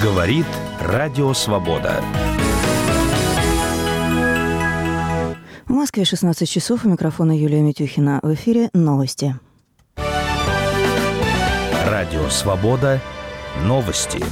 Говорит Радио Свобода. В Москве 16 часов. У микрофона Юлия Митюхина. В эфире новости. Радио Свобода. Новости.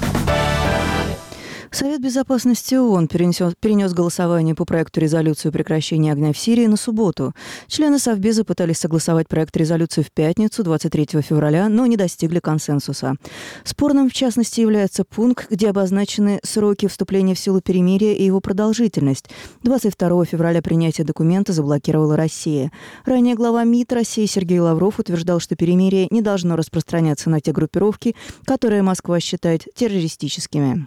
Совет безопасности ООН перенес голосование по проекту резолюции о прекращении огня в Сирии на субботу. Члены Совбеза пытались согласовать проект резолюции в пятницу, 23 февраля, но не достигли консенсуса. Спорным, в частности, является пункт, где обозначены сроки вступления в силу перемирия и его продолжительность. 22 февраля принятие документа заблокировала Россия. Ранее глава МИД России Сергей Лавров утверждал, что перемирие не должно распространяться на те группировки, которые Москва считает террористическими.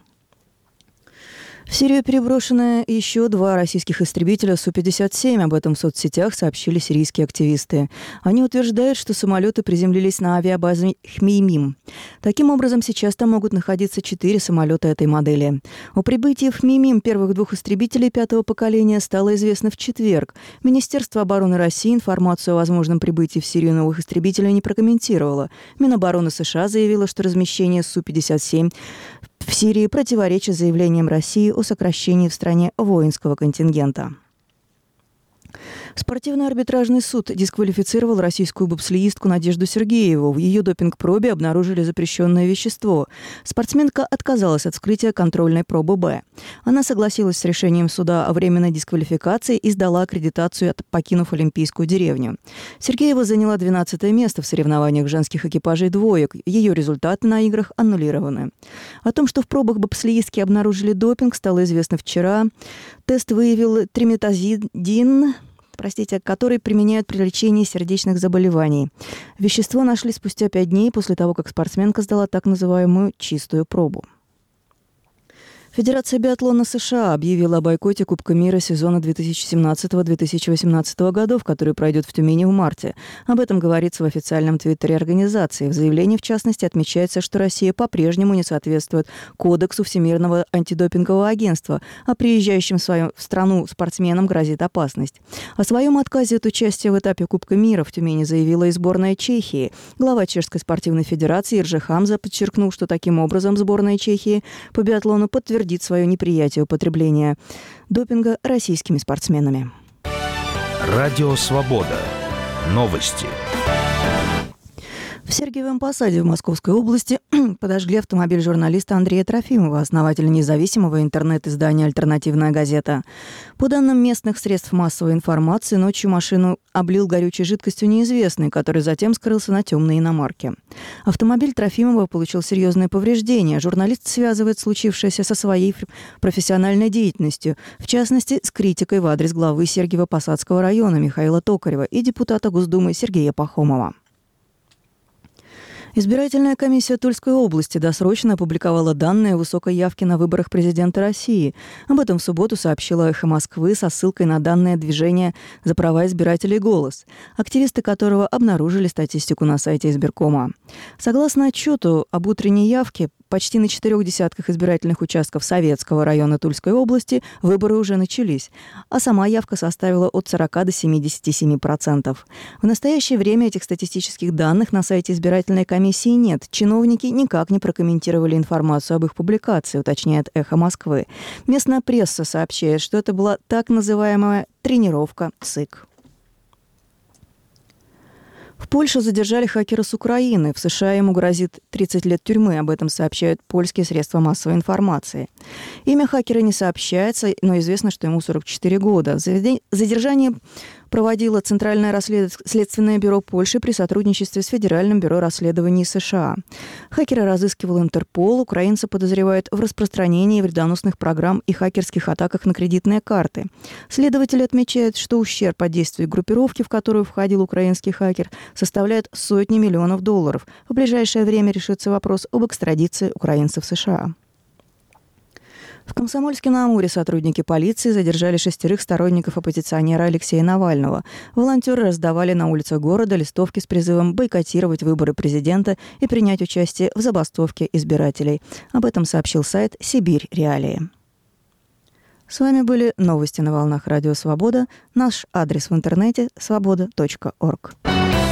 В Сирию переброшены еще 2 российских истребителя Су-57. Об этом в соцсетях сообщили сирийские активисты. Они утверждают, что самолеты приземлились на авиабазе Хмеймим. Таким образом, сейчас там могут находиться 4 самолета этой модели. О прибытии в Хмеймим первых 2 истребителей 5-го поколения стало известно в четверг. Министерство обороны России информацию о возможном прибытии в Сирию новых истребителей не прокомментировало. Минобороны США заявило, что размещение Су-57 в Сирии противоречит заявлениям России о сокращении в стране воинского контингента. Спортивный арбитражный суд дисквалифицировал российскую бобслеистку Надежду Сергееву. В ее допинг-пробе обнаружили запрещенное вещество. Спортсменка отказалась от вскрытия контрольной пробы «Б». Она согласилась с решением суда о временной дисквалификации и сдала аккредитацию, покинув Олимпийскую деревню. Сергеева заняла 12 место в соревнованиях женских экипажей двоек. Ее результаты на играх аннулированы. О том, что в пробах бобслеистки обнаружили допинг, стало известно вчера. Тест выявил триметазидин, который применяют при лечении сердечных заболеваний. Вещество нашли спустя 5 дней после того, как спортсменка сдала так называемую «чистую пробу». Федерация биатлона США объявила о бойкоте Кубка мира сезона 2017-2018 годов, который пройдет в Тюмени в марте. Об этом говорится в официальном твиттере организации. В заявлении, в частности, отмечается, что Россия по-прежнему не соответствует кодексу Всемирного антидопингового агентства, а приезжающим в страну спортсменам грозит опасность. О своем отказе от участия в этапе Кубка мира в Тюмени заявила и сборная Чехии. Глава Чешской спортивной федерации Иржи Хамза подчеркнул, что таким образом сборная Чехии по биатлону подтвердит свое неприятие употребления допинга российскими спортсменами. Радио Свобода. Новости. В Сергиевом Посаде в Московской области подожгли автомобиль журналиста Андрея Трофимова, основателя независимого интернет-издания «Альтернативная газета». По данным местных средств массовой информации, ночью машину облил горючей жидкостью неизвестный, который затем скрылся на темной иномарке. Автомобиль Трофимова получил серьезные повреждения. Журналист связывает случившееся со своей профессиональной деятельностью, в частности, с критикой в адрес главы Сергиево-Посадского района Михаила Токарева и депутата Госдумы Сергея Пахомова. Избирательная комиссия Тульской области досрочно опубликовала данные о высокой явке на выборах президента России. Об этом в субботу сообщила «Эхо Москвы» со ссылкой на данные движения «За права избирателей «Голос», активисты которого обнаружили статистику на сайте избиркома. Согласно отчету об утренней явке, почти на 4 десятках избирательных участков Советского района Тульской области выборы уже начались, а сама явка составила от 40 до 77%. В настоящее время этих статистических данных на сайте избирательной комиссии нет. Чиновники никак не прокомментировали информацию об их публикации, уточняет «Эхо Москвы». Местная пресса сообщает, что это была так называемая тренировка ЦИК. В Польше задержали хакера с Украины. В США ему грозит 30 лет тюрьмы. Об этом сообщают польские средства массовой информации. Имя хакера не сообщается, но известно, что ему 44 года. Задержание проводило Центральное следственное бюро Польши при сотрудничестве с Федеральным бюро расследований США. Хакера разыскивал Интерпол. Украинца подозревают в распространении вредоносных программ и хакерских атаках на кредитные карты. Следователи отмечают, что ущерб от действий группировки, в которую входил украинский хакер, составляет сотни миллионов долларов. В ближайшее время решится вопрос об экстрадиции украинцев в США. В Комсомольске-на-Амуре сотрудники полиции задержали 6 сторонников оппозиционера Алексея Навального. Волонтеры раздавали на улицах города листовки с призывом бойкотировать выборы президента и принять участие в забастовке избирателей. Об этом сообщил сайт «Сибирь Реалии». С вами были новости на волнах Радио Свобода. Наш адрес в интернете – свобода.орг.